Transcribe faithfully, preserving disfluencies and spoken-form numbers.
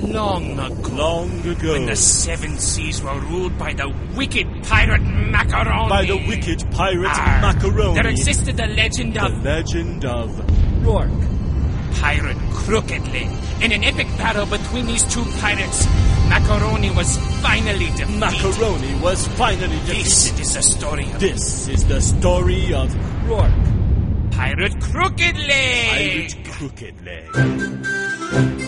long ago. Long ago. When the seven seas were ruled by the wicked pirate Macaroni. By the wicked pirate Arr, Macaroni. There existed the legend The of... legend of... Rourke. Pirate Crooked Leg. In an epic battle between these two pirates, Macaroni was finally defeated. Macaroni was finally defeated. This is the story of... This is the story of... Rourke. Pirate Crooked Leg. Pirate Crooked Leg.